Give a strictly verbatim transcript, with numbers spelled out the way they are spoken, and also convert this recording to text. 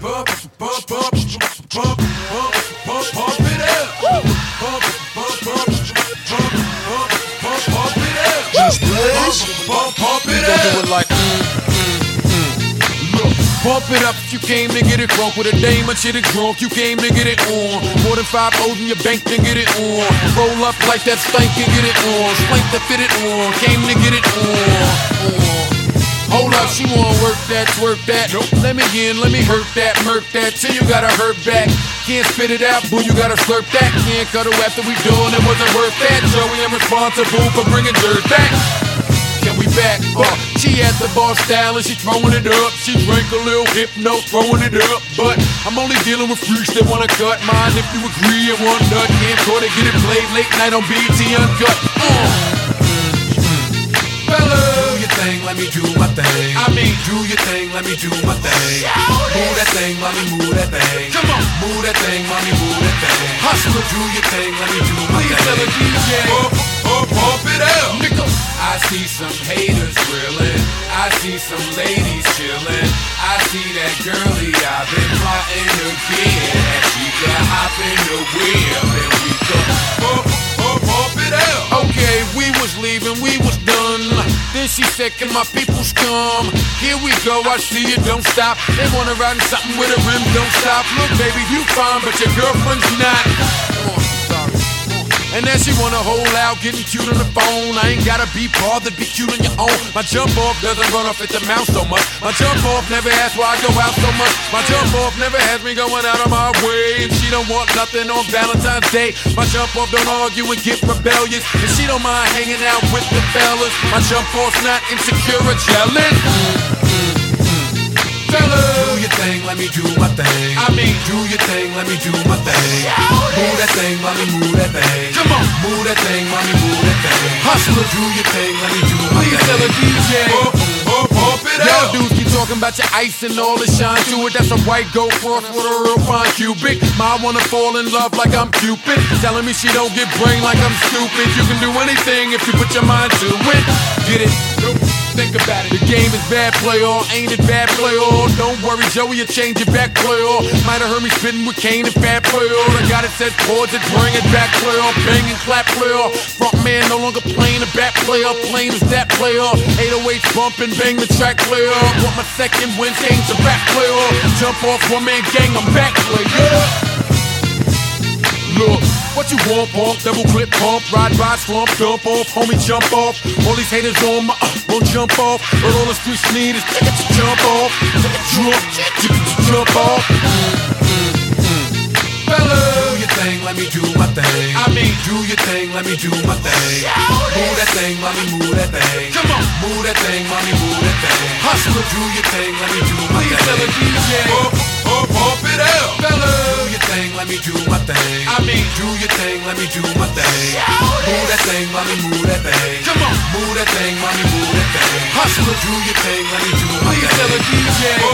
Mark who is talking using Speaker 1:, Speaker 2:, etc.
Speaker 1: bump, bump, bump, bump, bump, bump, bump it up. Bump, bump, bump, bump, bump, bump, bump it up.
Speaker 2: Just please.
Speaker 1: Bump, bump it
Speaker 2: We gon' do
Speaker 1: up.
Speaker 2: it like mm, mm, mm.
Speaker 1: Look, bump it up if you came to get it drunk with a dame and shit it drunk. You came to get it on. More than five O's in your bank, then get it on. Roll up like that stank and get it on. Spank to fit it on. Came to get it on. on. Hold up, she wanna work that, twerk that. Nope. Let me in, let me hurt that, murk that. Till you gotta hurt back. Can't spit it out, boo, you gotta slurp that. Can't cut her after we done, it wasn't worth that. Joey, I'm responsible for bringing dirt back. Can we back up? She at the bar style and she throwing it up. She drank a little hypno, throwing it up. But I'm only dealing with freaks that wanna cut mine. If you agree, it one nut. Can't cut it, get it played late night on B E T Uncut. Uh. Fellas,
Speaker 3: Do your thing, let me do my thing.
Speaker 1: I mean,
Speaker 3: Do your thing, let me do my thing. Move that thing, mommy, move that thing.
Speaker 1: come on.
Speaker 3: Move that thing, mommy, move that thing.
Speaker 1: Hustler,
Speaker 3: Do your thing, let me do my
Speaker 1: please tell the
Speaker 3: thing.
Speaker 1: D J. Pump, pump, pump it out. Nigga.
Speaker 3: I see some haters grilling. I see some ladies chilling. I see that girlie I've been plotting to get. And she can hop in the wheel and we go
Speaker 1: Pump, pump, pump it out. Okay, we was leaving, we was done. Then she said, can my peoples come? Here we go, I see you, don't stop. They wanna ride in something with a rim, don't stop. Look, baby, you fine, but your girlfriend's not. Oh, sorry. And then she wanna hold out, getting cute on the phone. I ain't gotta be bothered, be cute on your own. My jump off doesn't run off at the mouth so much. My jump off never asks why I go out so much. My jump off never has me going out of my way. And she don't want nothing on Valentine's Day. My jump off don't argue and get rebellious. And she don't mind hanging out with the fellas. My jump off's not insecure or jealous. Fellas.
Speaker 3: Do your thing, let me do my thing.
Speaker 1: I mean,
Speaker 3: Do your thing, let me do my thing. Move that thing, mommy, move that thing.
Speaker 1: come on.
Speaker 3: Move that thing, mommy, move that thing.
Speaker 1: Hustler,
Speaker 3: Do your thing, let me do my
Speaker 1: please tell the
Speaker 3: thing.
Speaker 1: D J.
Speaker 3: Pump, pump, pump it
Speaker 1: Y'all
Speaker 3: out.
Speaker 1: dudes keep talking about your ice and all the shine to it. That's a white gold cross with a real fine cubic. Ma wanna fall in love like I'm Cupid. Telling me she don't get brain like I'm stupid. You can do anything if you put your mind to it. Get it? Nope. Think about it. The game is bad play all, ain't it bad play all? Don't worry, Joey, you change it back play all. Might have heard me spitting with Kane and fat play all. I got it set towards it, bring it back play all. Bang and clap play all. Front man no longer playing the back play all. Playing is that play all. eight oh eight bumping, bang the track play all. Want my second win, change the back play all. Jump off one man gang, I'm back play. Yeah. Look, what you want, pump, double clip pump, ride by, slump, dump off, homie, jump off. All these haters on my, uh, won't jump off. But all the streets need is to jump off, jump, jump off. Fellas,
Speaker 3: Do your thing, let me do my thing.
Speaker 1: I mean,
Speaker 3: Do your thing, let me do my thing. Move that thing, mommy, move that thing.
Speaker 1: come on.
Speaker 3: Move that thing, mommy, move that thing.
Speaker 1: Hustler,
Speaker 3: Do your thing, let me do my
Speaker 1: please tell the
Speaker 3: thing.
Speaker 1: D J.
Speaker 3: Pump, pump, pump it out.
Speaker 1: Fellas,
Speaker 3: Do your thing, let me do my thing.
Speaker 1: I mean,
Speaker 3: Do your thing, let me do my thing. Move that thing, mommy, move that thing.
Speaker 1: come on.
Speaker 3: Move that thing, mommy, move that thing.
Speaker 1: Hustler,
Speaker 3: Do your thing, let me do my
Speaker 1: please tell the
Speaker 3: thing.
Speaker 1: D J.